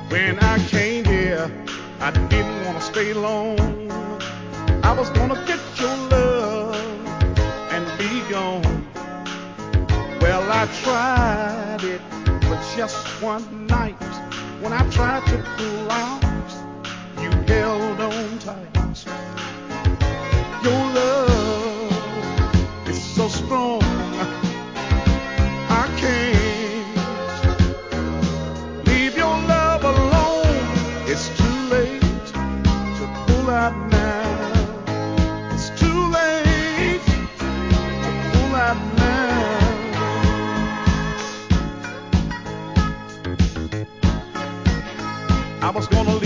When I came here, I didn't want to stay long. I was gonna get your love and be gone. Well, I tried it for just one night. When I tried to pull out, you held on tight. Your love is so strong, I can't leave your love alone. It's too late to pull out now. It's too late to pull out now. I was gonna leave